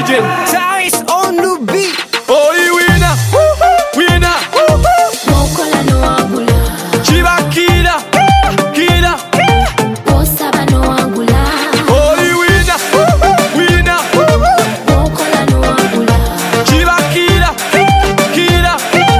legend. Ties on the beat. Oh, you winner, winner. Mokola no angula. Chiba killer, killer. Osaba no angula. Oh, you winner, winner. Mokola no angula. Chiba killer, killer.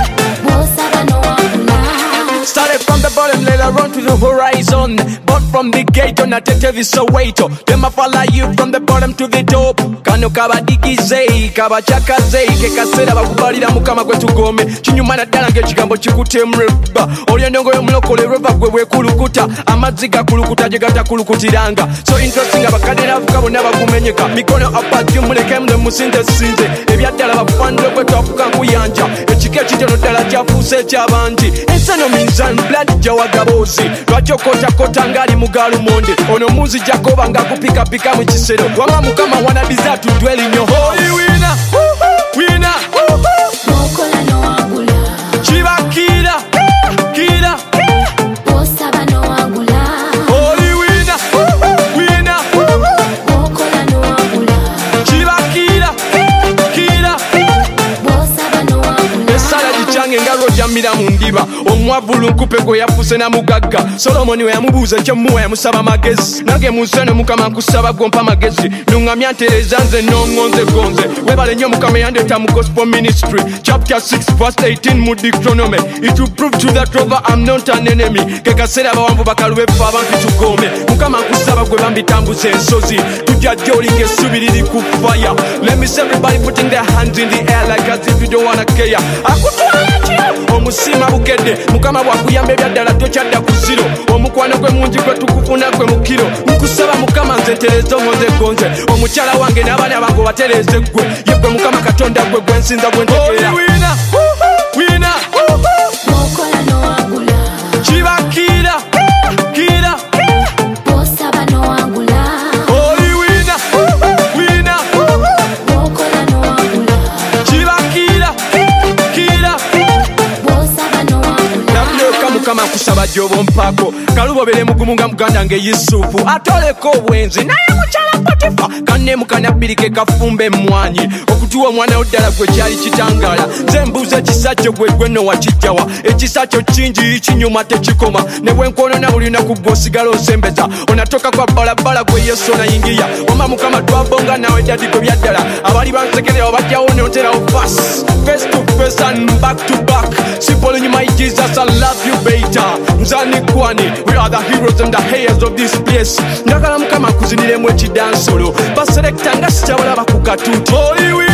Osaba no angula. Started from the bottom, later on to the horizon. But from the gate on a tete Soweto. Them a follow you from the bottom to the top. Kano kabadigize, kabachakaze. Kekasera bakubalira mukama gwe tugome. Kinyuma naddala ng'ekigambo kikutemreba. Olyendongo y'omulokole reva gwe bwekulukuta. Amazzi gakulukuta gye gatakulukutiranga. So interesting abakadde n'abavuka bonna bakumenyeka. Mikono apati muleke mwe musinze sinze. Ebyaddala bakufanire gwe twafuka nkuyanja. Ekika ekitono ddala kyafuuse ekyabangi. Ensano minzan blood jawagabozi. Lwaki okotakota ngali mugalumonde. Ono muzi jakoba nga kupikapika mu kisero. Wama mukama wanabiza tudweli nnyo. Oli winner, winner. Mokola no angula. Chiba killer, killer. Osaba no angula. Oli winner, winner. Mokola no angula. Chiba killer, killer. Osaba no angula. Esala gicyange nga lwojamira mu ndiba. Omwavulu nkupe gwe yafuse na mugagga. Solomoni we yamubuuza ekyomuwa yamusaba magezi. Nange musene mukama nkusaba gompa magezi. Nuŋŋamya ntereeza nze n'oŋŋonze gonze. Webale nnyo mukama yandeeta mu gospel ministry. Chapter 6 verse 18 mu Deuteronomy. It will prove to that rover I'm not an enemy. Ke kaseera abawanvu bakalube ffe abantu tugome. Mukama nkusaba gwe bambitambuza ensozi. Tujja ddi olinga essubi liri ku fire. Let me see everybody putting their hands in the air like as if you don't wanna care. Akutwala ki? Omusiima bukedde. Mukama bw'akuyamba ebyaddala tokyadda ku zero. Omukwano gwe mungi gwe tukufuna gwe mu kiro. Nkusaba mukama nze ntereeza oŋŋonze gonze. Omukyala wange n'abaana bange obatereeze gwe. Ye gwe mukama katonda gwe gwe nsinza gwe ntegeera. Winner, winner. Mokola no angula. Chiba killer, killer. Osaba no angula. Oli winner, winner. Mokola no angula. Chiba killer, killer. Osaba no angula. Namuleka mukama nkusaba gy'oba mpaako. Kalubobere mugumu nga muganda nge Yusufu. Atoleko obwenzi naye mukyala Potifa. Kanneemukana bbiri ke kafumba emmwanyi. Okutuwa omwana oddala gwe kyali kitangaala. Nze mbuuza ekisa kyo gwe nno wakijjawa. Ekisa kyo kingi kinyuma tekikoma. Ne bwe nkoonona buli lunaku gwe osigala osembeza. Onatoka kwa balabala gwe Yesu onayingiya. Wama mukama twabonga nawe dadi gwe byaddala. Abali bansekerera obajjawo n'oterawo fast. Face to face and back to back. Simple in my Jesus, I love you better. Nzani kwani, we are the heroes and the heirs of this place. Njagala mukama kuziniremu ekidansolo. Baselekta nga sikyabala bakukatuuti.